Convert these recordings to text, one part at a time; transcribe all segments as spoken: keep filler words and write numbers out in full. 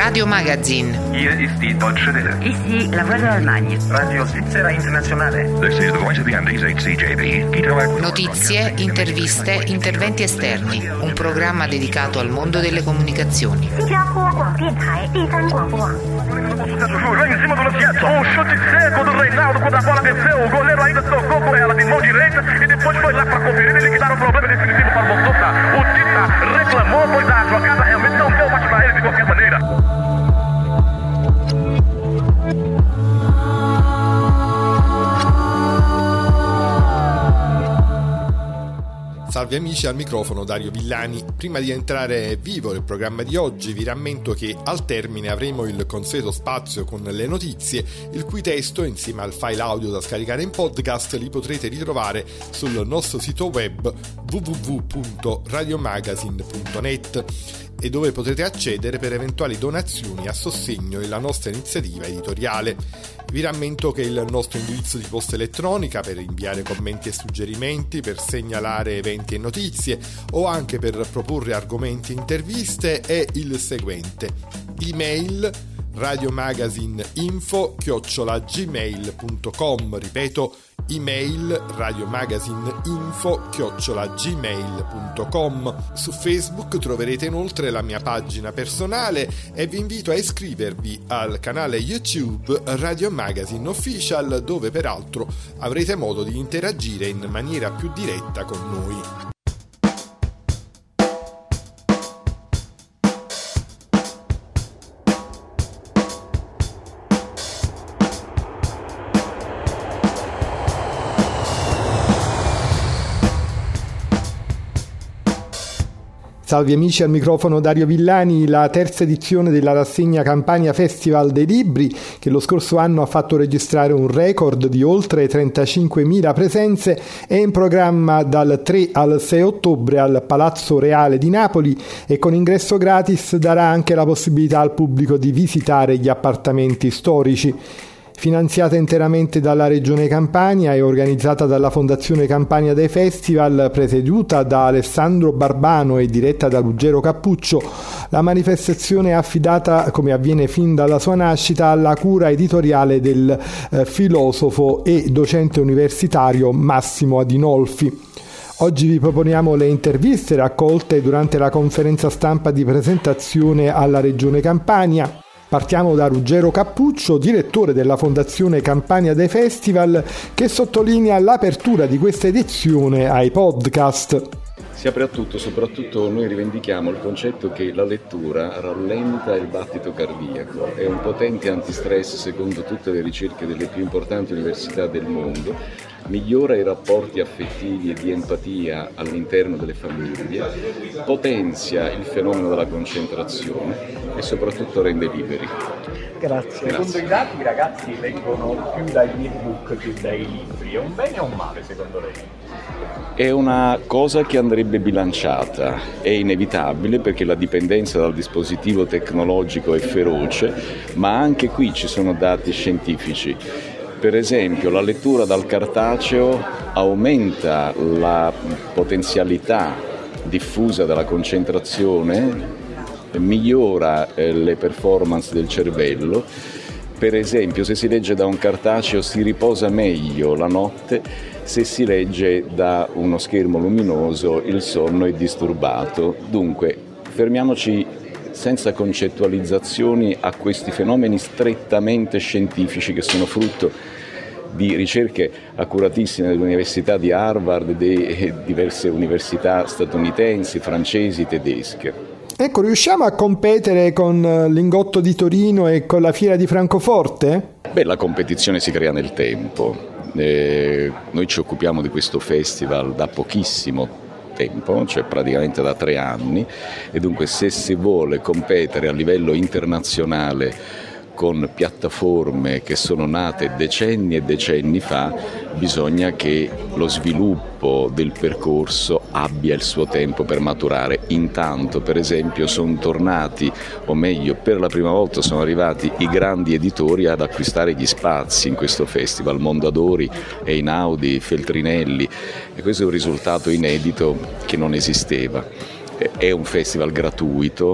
Radio Magazine. Hier ist die Deutsche Welle. Ici la Voix de l'Allemagne. Radio Svizzera Internazionale. This is the voice of the Andes, H C J B. Notizie, interviste, interventi esterni. Un programma dedicato al mondo delle comunicazioni. Lá em cima do Luciano, o chute seco do Reinaldo quando a bola desceu, o goleiro ainda tocou com ela de mão direita e depois foi lá para conferir e liquidar o problema definitivo para o Bontosa. O Tita reclamou, pois a jogada realmente não deu mais para ele de qualquer maneira. Salve amici, al microfono Dario Villani. Prima di entrare vivo nel programma di oggi vi rammento che al termine avremo il consueto spazio con le notizie, il cui testo insieme al file audio da scaricare in podcast li potrete ritrovare sul nostro sito web w w w punto radiomagazine punto net e dove potrete accedere per eventuali donazioni a sostegno della nostra iniziativa editoriale. Vi rammento che il nostro indirizzo di posta elettronica per inviare commenti e suggerimenti, per segnalare eventi e notizie o anche per proporre argomenti e interviste è il seguente: email radiomagazineinfo chiocciola gmail punto com, ripeto email radiomagazineinfo chiocciola gmail punto com. Su Facebook troverete inoltre la mia pagina personale e vi invito a iscrivervi al canale YouTube Radio Magazine Official, dove peraltro avrete modo di interagire in maniera più diretta con noi. Salve amici, al microfono Dario Villani. La terza edizione della rassegna Campania Festival dei Libri, che lo scorso anno ha fatto registrare un record di oltre trentacinquemila presenze, è in programma dal tre al sei ottobre al Palazzo Reale di Napoli e con ingresso gratis darà anche la possibilità al pubblico di visitare gli appartamenti storici. Finanziata interamente dalla Regione Campania e organizzata dalla Fondazione Campania dei Festival, presieduta da Alessandro Barbano e diretta da Ruggero Cappuccio, la manifestazione è affidata, come avviene fin dalla sua nascita, alla cura editoriale del eh, filosofo e docente universitario Massimo Adinolfi. Oggi vi proponiamo le interviste raccolte durante la conferenza stampa di presentazione alla Regione Campania. Partiamo da Ruggero Cappuccio, direttore della Fondazione Campania dei Festival, che sottolinea l'apertura di questa edizione ai podcast. Si apre a tutto, soprattutto noi rivendichiamo il concetto che la lettura rallenta il battito cardiaco, è un potente antistress secondo tutte le ricerche delle più importanti università del mondo, migliora i rapporti affettivi e di empatia all'interno delle famiglie, potenzia il fenomeno della concentrazione e soprattutto rende liberi. Grazie. Secondo i dati i ragazzi leggono più dagli ebook che dai libri, è un bene o un male secondo lei? È una cosa che andrebbe bilanciata, è inevitabile perché la dipendenza dal dispositivo tecnologico è feroce, ma anche qui ci sono dati scientifici. Per esempio, la lettura dal cartaceo aumenta la potenzialità diffusa della concentrazione, migliora eh, le performance del cervello. Per esempio, se si legge da un cartaceo si riposa meglio la notte, se si legge da uno schermo luminoso il sonno è disturbato. Dunque, fermiamoci senza concettualizzazioni a questi fenomeni strettamente scientifici che sono frutto di ricerche accuratissime dell'Università di Harvard e di diverse università statunitensi, francesi, tedesche. Ecco, riusciamo a competere con l'Lingotto di Torino e con la Fiera di Francoforte? Beh, la competizione si crea nel tempo. Eh, noi ci occupiamo di questo festival da pochissimo tempo, cioè praticamente da tre anni, e dunque se si vuole competere a livello internazionale con piattaforme che sono nate decenni e decenni fa, bisogna che lo sviluppo del percorso abbia il suo tempo per maturare. Intanto, per esempio, sono tornati, o meglio, per la prima volta sono arrivati i grandi editori ad acquistare gli spazi in questo festival, Mondadori, Einaudi, Feltrinelli, e questo è un risultato inedito che non esisteva. È un festival gratuito,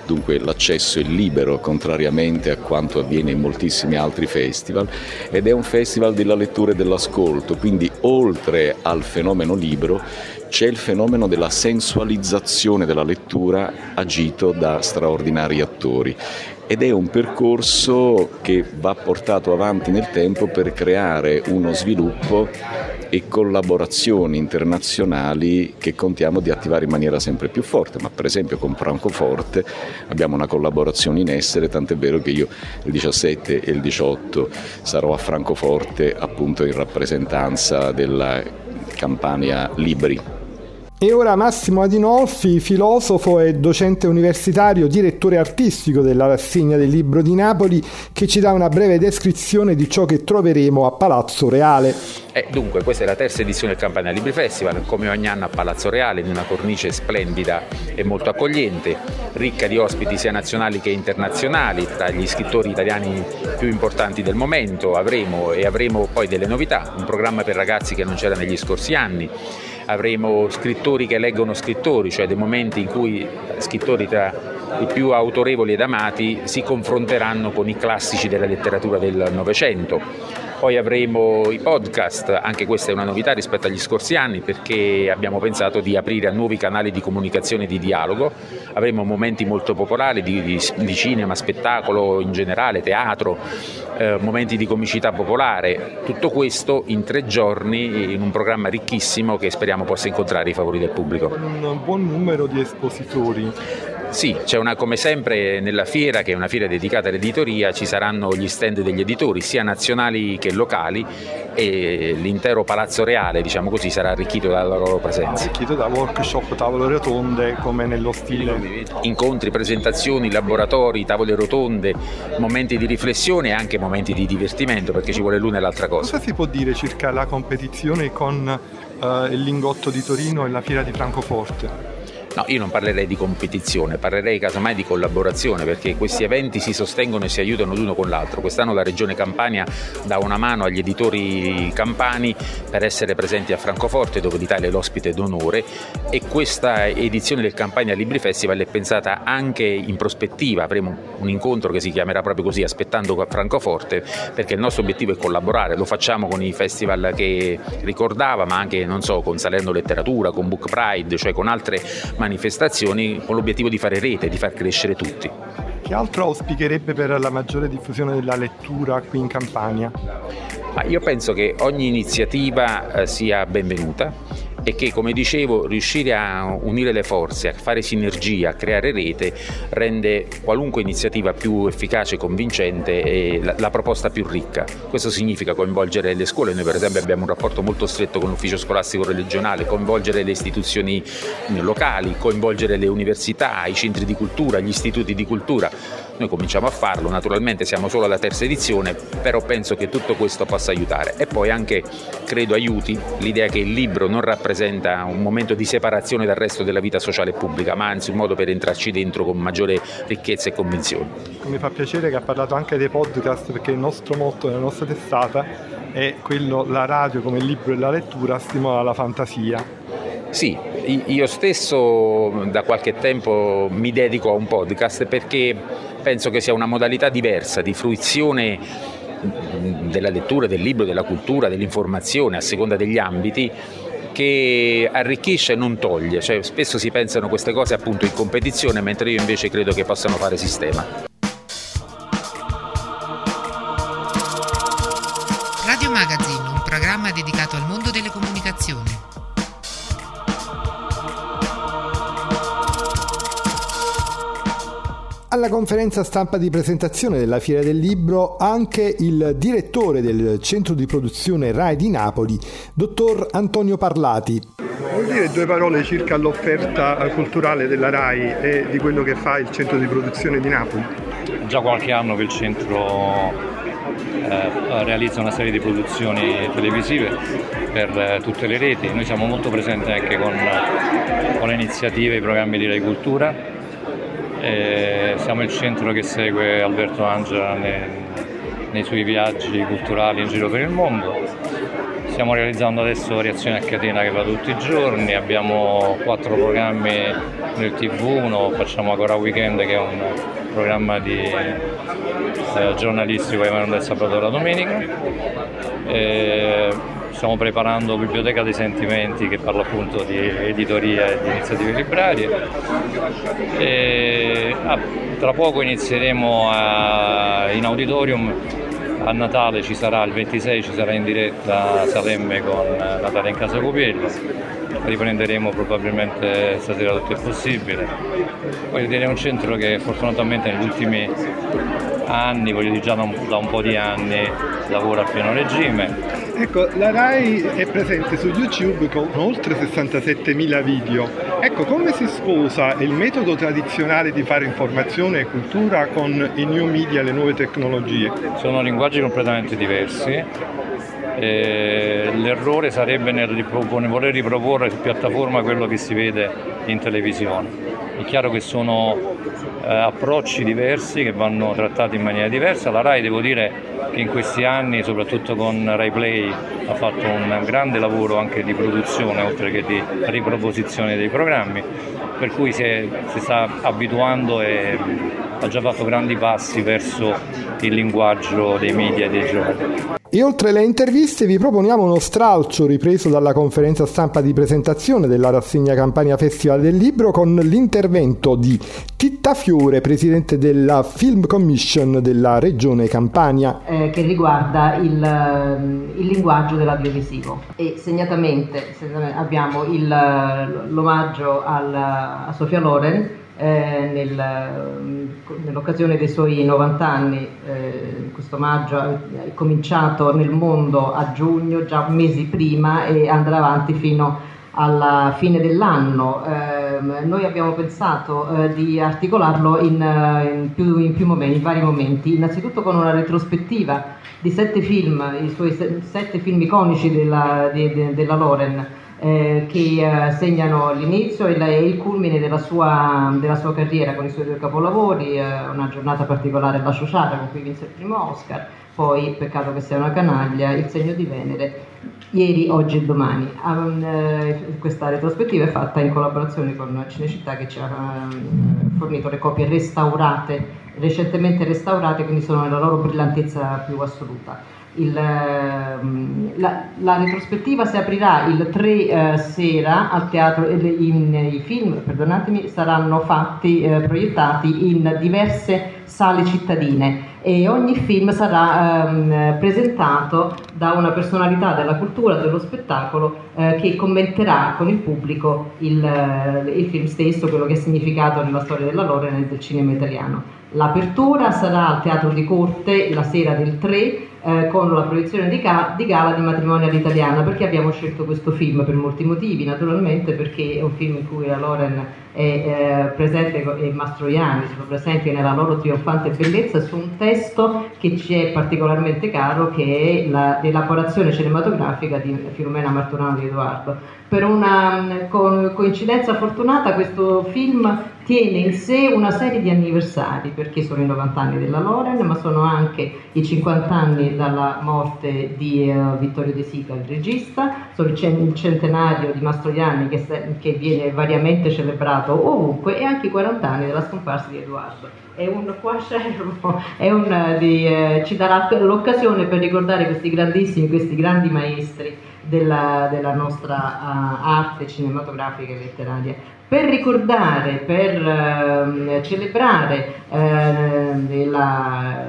dunque l'accesso è libero contrariamente a quanto avviene in moltissimi altri festival, ed è un festival della lettura e dell'ascolto, quindi oltre al fenomeno libro c'è il fenomeno della sensualizzazione della lettura agito da straordinari attori. Ed è un percorso che va portato avanti nel tempo per creare uno sviluppo e collaborazioni internazionali che contiamo di attivare in maniera sempre più forte. Ma per esempio con Francoforte abbiamo una collaborazione in essere, tant'è vero che io il diciassette e il diciotto sarò a Francoforte appunto in rappresentanza della Campania Libri. E ora Massimo Adinolfi, filosofo e docente universitario, direttore artistico della rassegna del Libro di Napoli, che ci dà una breve descrizione di ciò che troveremo a Palazzo Reale. Eh, dunque, questa è la terza edizione del Campania Libri Festival, come ogni anno a Palazzo Reale, in una cornice splendida e molto accogliente, ricca di ospiti sia nazionali che internazionali, tra gli scrittori italiani più importanti del momento. Avremo e avremo poi delle novità, un programma per ragazzi che non c'era negli scorsi anni. Avremo scrittori che leggono scrittori, cioè dei momenti in cui scrittori tra i più autorevoli ed amati si confronteranno con i classici della letteratura del Novecento. Poi avremo i podcast, anche questa è una novità rispetto agli scorsi anni, perché abbiamo pensato di aprire a nuovi canali di comunicazione e di dialogo. Avremo momenti molto popolari di, di, di cinema, spettacolo in generale, teatro, eh, momenti di comicità popolare. Tutto questo in tre giorni in un programma ricchissimo che speriamo possa incontrare i favori del pubblico. Un buon numero di espositori. Sì, c'è una, come sempre nella fiera, che è una fiera dedicata all'editoria, ci saranno gli stand degli editori, sia nazionali che locali, e l'intero Palazzo Reale, diciamo così, sarà arricchito dalla loro presenza. Arricchito da workshop, tavole rotonde, come nello stile. Incontri, presentazioni, laboratori, tavole rotonde, momenti di riflessione e anche momenti di divertimento, perché ci vuole l'una e l'altra cosa. Cosa si può dire circa la competizione con uh, il Lingotto di Torino e la Fiera di Francoforte? No, io non parlerei di competizione, parlerei casomai di collaborazione, perché questi eventi si sostengono e si aiutano l'uno con l'altro. Quest'anno la Regione Campania dà una mano agli editori campani per essere presenti a Francoforte, dove l'Italia è l'ospite d'onore, e questa edizione del Campania Libri Festival è pensata anche in prospettiva. Avremo un incontro che si chiamerà proprio così, Aspettando a Francoforte, perché il nostro obiettivo è collaborare. Lo facciamo con i festival che ricordava, ma anche, non so, con Salerno Letteratura, con Book Pride, cioè con altre manifestazioni, con l'obiettivo di fare rete, di far crescere tutti. Che altro auspicherebbe per la maggiore diffusione della lettura qui in Campania? Ma io penso che ogni iniziativa eh, sia benvenuta, e che, come dicevo, riuscire a unire le forze, a fare sinergia, a creare rete, rende qualunque iniziativa più efficace, convincente e la, la proposta più ricca. Questo significa coinvolgere le scuole. Noi per esempio abbiamo un rapporto molto stretto con l'ufficio scolastico regionale, coinvolgere le istituzioni locali, coinvolgere le università, i centri di cultura, gli istituti di cultura. Noi cominciamo a farlo, naturalmente siamo solo alla terza edizione, però penso che tutto questo possa aiutare. E poi anche credo aiuti l'idea che il libro non rappresenta un momento di separazione dal resto della vita sociale e pubblica, ma anzi un modo per entrarci dentro con maggiore ricchezza e convinzione. Mi fa piacere che ha parlato anche dei podcast, perché il nostro motto della nostra testata è quello: la radio come il libro e la lettura stimola la fantasia. Sì, io stesso da qualche tempo mi dedico a un podcast perché penso che sia una modalità diversa di fruizione della lettura, del libro, della cultura, dell'informazione, a seconda degli ambiti, che arricchisce e non toglie. Cioè, spesso si pensano queste cose appunto in competizione, mentre io invece credo che possano fare sistema. Radio Magazine, un programma dedicato al mondo delle comunicazioni. Alla conferenza stampa di presentazione della Fiera del Libro anche il direttore del centro di produzione RAI di Napoli, dottor Antonio Parlati. Vuol dire due parole circa l'offerta culturale della RAI e di quello che fa il centro di produzione di Napoli? Già qualche anno che il centro eh, realizza una serie di produzioni televisive per eh, tutte le reti. Noi siamo molto presenti anche con, con le iniziative e i programmi di Rai Cultura. E siamo il centro che segue Alberto Angela nei, nei suoi viaggi culturali in giro per il mondo. Stiamo realizzando adesso Reazione a catena che va tutti i giorni, abbiamo quattro programmi nel tivù, uno facciamo Agora Weekend che è un programma di, eh, giornalistico che va del sabato alla domenica. E stiamo preparando Biblioteca dei Sentimenti che parla appunto di editoria e di iniziative librarie. E, ah, tra poco inizieremo a, in auditorium. A Natale ci sarà, il ventisei ci sarà in diretta Salemme con Natale in Casa Copiello, riprenderemo probabilmente stasera tutto il possibile. Voglio dire, è un centro che fortunatamente negli ultimi anni, voglio dire già da un, da un po' di anni, lavora a pieno regime. Ecco, la RAI è presente su YouTube con oltre sessantasettemila video. Ecco, come si sposa il metodo tradizionale di fare informazione e cultura con i new media, le nuove tecnologie? Sono linguaggi completamente diversi. E l'errore sarebbe nel, ripropor- nel voler riproporre su piattaforma quello che si vede in televisione. È chiaro che sono eh, approcci diversi che vanno trattati in maniera diversa. La RAI, devo dire che in questi anni, soprattutto con Rai Play, ha fatto un grande lavoro anche di produzione oltre che di riproposizione dei programmi, per cui si, è, si sta abituando e ha già fatto grandi passi verso il linguaggio dei media e dei giornali. E oltre le interviste vi proponiamo uno stralcio ripreso dalla conferenza stampa di presentazione della rassegna Campania Festival del Libro con l'intervento di Titta Fiore, presidente della Film Commission della Regione Campania. Eh, che riguarda il, il linguaggio dell'audiovisivo e segnatamente, segnatamente abbiamo il, l'omaggio alla, a Sofia Loren eh, nel, nell'occasione dei suoi novanta anni. Eh, questo omaggio è cominciato nel mondo a giugno, già mesi prima, e andrà avanti fino alla fine dell'anno. Eh, noi abbiamo pensato eh, di articolarlo in, in, più, in più momenti, in vari momenti, innanzitutto con una retrospettiva di sette film, i suoi sette film iconici della, di, de, della Loren, eh, che eh, segnano l'inizio e, la, e il culmine della sua, della sua carriera con i suoi due capolavori, eh, Una giornata particolare alla Ciociara con cui vinse il primo Oscar, poi Peccato che sia una canaglia, Il segno di Venere, Ieri, Oggi e Domani. Um, eh, questa retrospettiva è fatta in collaborazione con Cinecittà, che ci ha um, fornito le copie restaurate, recentemente restaurate, quindi sono nella loro brillantezza più assoluta. Il, la, la retrospettiva si aprirà il tre eh, sera al teatro. In, I film, perdonatemi, saranno fatti, eh, proiettati in diverse sale cittadine e ogni film sarà ehm, presentato da una personalità della cultura, dello spettacolo, eh, che commenterà con il pubblico il, il film stesso, quello che ha significato nella storia della Loren e del cinema italiano. L'apertura sarà al Teatro di Corte la sera del tre, eh, con la proiezione di, ga- di gala di Matrimonio all'Italiana. Perché abbiamo scelto questo film? Per molti motivi, naturalmente perché è un film in cui la Loren è eh, presente e Mastroianni sono presenti nella loro trionfante bellezza su un testo che ci è particolarmente caro, che è la, l'elaborazione cinematografica di Filomena Marturano di Edoardo. Per una co- coincidenza fortunata questo film tiene in sé una serie di anniversari, perché sono i novanta anni della Loren, ma sono anche i cinquanta anni dalla morte di uh, Vittorio De Sica, il regista, sono il, cent- il centenario di Mastroianni che, se- che viene variamente celebrato ovunque, e anche i quaranta anni della scomparsa di Edoardo. È un quascervo, è un, di, eh, ci darà l'occasione per ricordare questi grandissimi, questi grandi maestri della, della nostra uh, arte cinematografica e letteraria. Per ricordare, per uh, celebrare uh, la,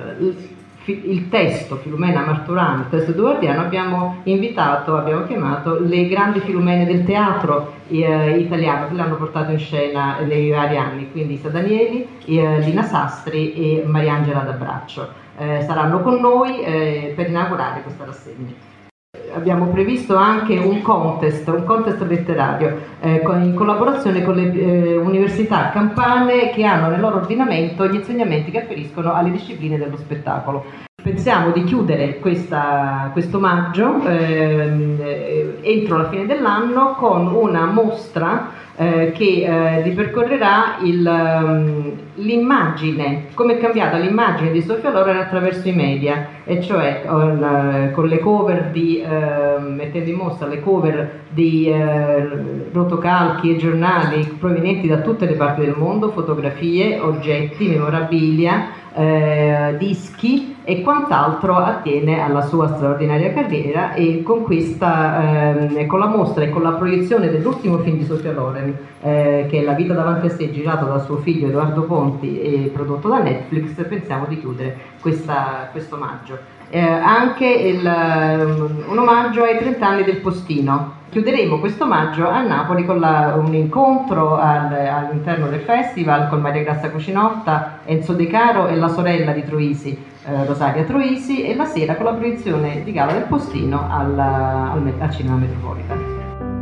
il testo Filomena Marturano, il testo edoardiano, abbiamo invitato, abbiamo chiamato le grandi Filomene del teatro eh, italiano, che l'hanno portato in scena nei vari anni, quindi Isa Danieli, eh, Lina Sastri e Mariangela D'Abraccio. Eh, saranno con noi eh, per inaugurare questa rassegna. Abbiamo previsto anche un contest, un contest letterario eh, con, in collaborazione con le eh, università campane, che hanno nel loro ordinamento gli insegnamenti che afferiscono alle discipline dello spettacolo. Pensiamo di chiudere questa, questo omaggio eh, e entro la fine dell'anno con una mostra Eh, che eh, ripercorrerà il, um, l'immagine, come è cambiata l'immagine di Sofia Loren attraverso i media, e cioè con, con le cover di, eh, mettendo in mostra le cover di eh, rotocalchi e giornali provenienti da tutte le parti del mondo, fotografie, oggetti, memorabilia, eh, dischi e quant'altro attiene alla sua straordinaria carriera, e con questa, eh, con la mostra e con la proiezione dell'ultimo film di Sofia Loren, eh, che è La vita davanti a sé, girato da suo figlio Edoardo Ponti e prodotto da Netflix, pensiamo di chiudere questa, questo omaggio. Eh, anche il, un omaggio ai trenta anni del Postino. Chiuderemo questo omaggio a Napoli con la, un incontro al, all'interno del festival con Maria Grazia Cucinotta, Enzo De Caro e la sorella di Troisi, eh, Rosaria Troisi, e la sera con la proiezione di gala del Postino al, al, al Cinema Metropolitan.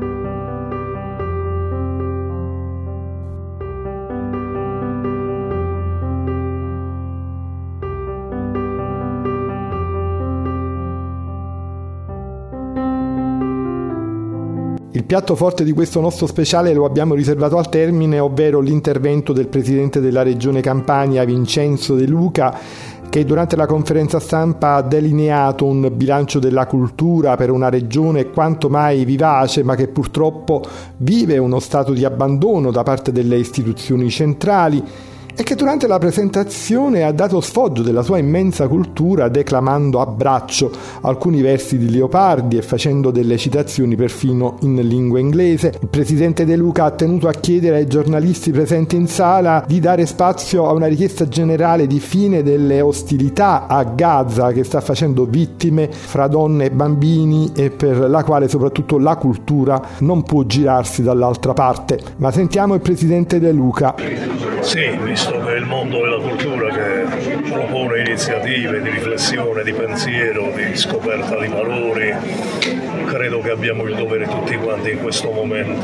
Il piatto forte di questo nostro speciale lo abbiamo riservato al termine, ovvero l'intervento del presidente della regione Campania, Vincenzo De Luca, che durante la conferenza stampa ha delineato un bilancio della cultura per una regione quanto mai vivace, ma che purtroppo vive uno stato di abbandono da parte delle istituzioni centrali, e che durante la presentazione ha dato sfoggio della sua immensa cultura declamando a braccio alcuni versi di Leopardi e facendo delle citazioni perfino in lingua inglese. Il presidente De Luca ha tenuto a chiedere ai giornalisti presenti in sala di dare spazio a una richiesta generale di fine delle ostilità a Gaza, che sta facendo vittime fra donne e bambini e per la quale soprattutto la cultura non può girarsi dall'altra parte. Ma sentiamo il presidente De Luca. Sì, visto che è il mondo della cultura che propone iniziative di riflessione, di pensiero, di scoperta di valori, credo che abbiamo il dovere tutti quanti in questo momento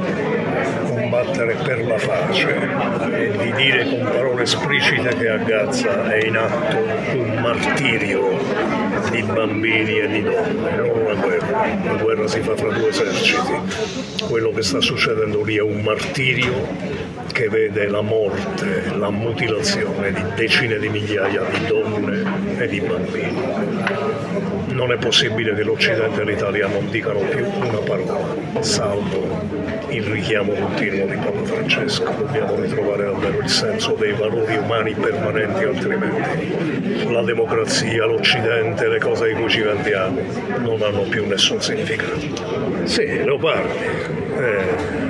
di combattere per la pace e di dire con parole esplicite che a Gaza è in atto un martirio di bambini e di donne, non una guerra. La guerra si fa fra due eserciti. Quello che sta succedendo lì è un martirio che vede la morte, la mutilazione di decine di migliaia di donne e di bambini. Non è possibile che l'Occidente e l'Italia non dicano più una parola, salvo il richiamo continuo di Papa Francesco. Dobbiamo ritrovare almeno il senso dei valori umani permanenti, altrimenti la democrazia, l'Occidente, le cose di cui ci vantiamo non hanno più nessun significato. Sì, Leopardi è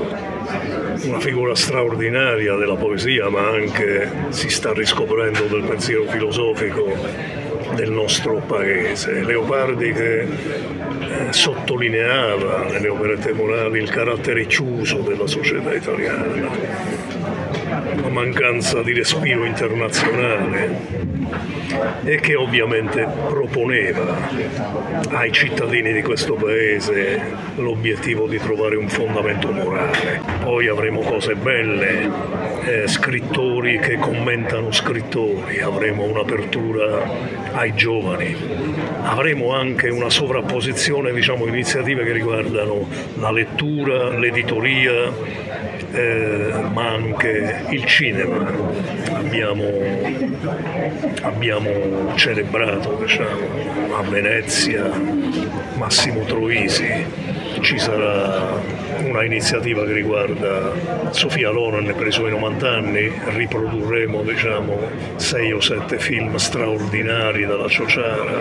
una figura straordinaria della poesia, ma anche si sta riscoprendo del pensiero filosofico del nostro paese. Leopardi che eh, sottolineava nelle operette morali il carattere chiuso della società italiana, la mancanza di respiro internazionale, e che ovviamente proponeva ai cittadini di questo paese l'obiettivo di trovare un fondamento morale. Poi avremo cose belle, eh, scrittori che commentano scrittori, avremo un'apertura ai giovani, avremo anche una sovrapposizione, diciamo, iniziative che riguardano la lettura, l'editoria, Eh, ma anche il cinema. Abbiamo, abbiamo celebrato, diciamo, a Venezia Massimo Troisi. Ci sarà una iniziativa che riguarda Sofia Loren per i suoi novanta anni, riprodurremo, diciamo, sei o sette film straordinari dalla Ciociara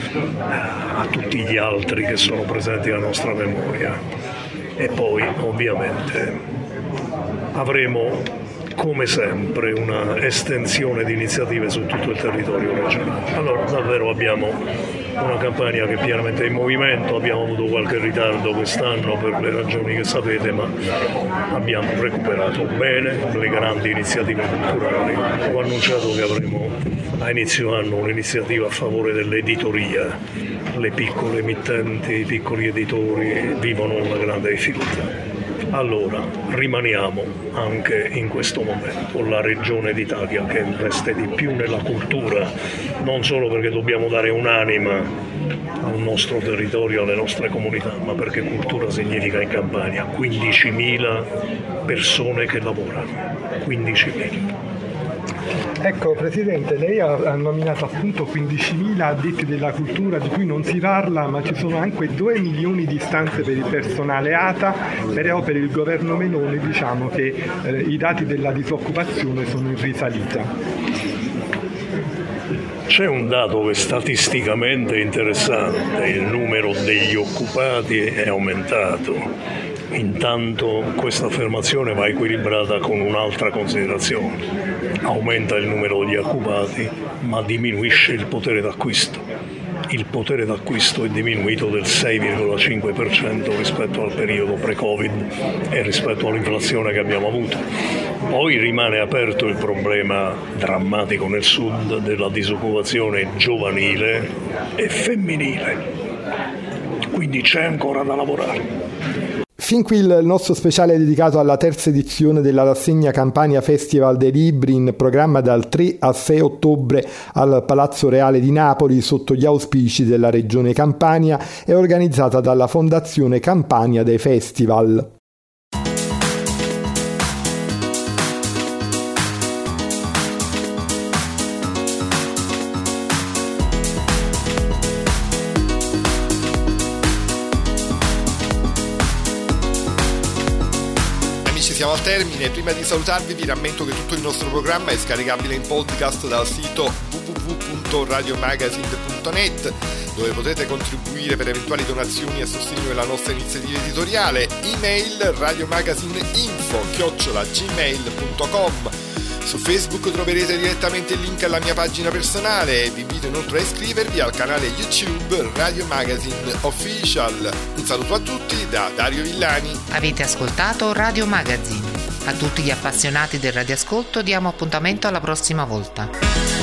a tutti gli altri che sono presenti nella nostra memoria. E poi ovviamente avremo, come sempre, una estensione di iniziative su tutto il territorio regionale. Allora davvero abbiamo una campagna che è pienamente in movimento, abbiamo avuto qualche ritardo quest'anno per le ragioni che sapete, ma abbiamo recuperato bene le grandi iniziative culturali. Ho annunciato che avremo a inizio anno un'iniziativa a favore dell'editoria. Le piccole emittenti, i piccoli editori vivono una grande difficoltà. Allora, rimaniamo anche in questo momento la regione d'Italia che investe di più nella cultura, non solo perché dobbiamo dare un'anima al nostro territorio, alle nostre comunità, ma perché cultura significa in Campania quindicimila persone che lavorano, quindicimila. Ecco Presidente, lei ha nominato appunto quindicimila addetti della cultura di cui non si parla, ma ci sono anche due milioni di stanze per il personale A T A, però per il governo Meloni diciamo che eh, i dati della disoccupazione sono in risalita. C'è un dato che statisticamente è interessante, il numero degli occupati è aumentato. Intanto questa affermazione va equilibrata con un'altra considerazione. Aumenta il numero degli occupati, ma diminuisce il potere d'acquisto. Il potere d'acquisto è diminuito del sei virgola cinque per cento rispetto al periodo pre-Covid e rispetto all'inflazione che abbiamo avuto. Poi rimane aperto il problema drammatico nel sud della disoccupazione giovanile e femminile. Quindi c'è ancora da lavorare. Fin qui il nostro speciale dedicato alla terza edizione della rassegna Campania Festival dei Libri, in programma dal tre al sei ottobre al Palazzo Reale di Napoli sotto gli auspici della Regione Campania e organizzata dalla Fondazione Campania dei Festival. Siamo al termine. Prima di salutarvi vi rammento che tutto il nostro programma è scaricabile in podcast dal sito w w w punto radio magazine punto net, dove potete contribuire per eventuali donazioni a sostegno della nostra iniziativa editoriale. Email radiomagazineinfo chiocciola gmail punto com. Su Facebook troverete direttamente il link alla mia pagina personale. Vi invito inoltre a iscrivervi al canale YouTube Radio Magazine Official. Un saluto a tutti da Dario Villani. Avete ascoltato Radio Magazine. A tutti gli appassionati del radioascolto diamo appuntamento alla prossima volta.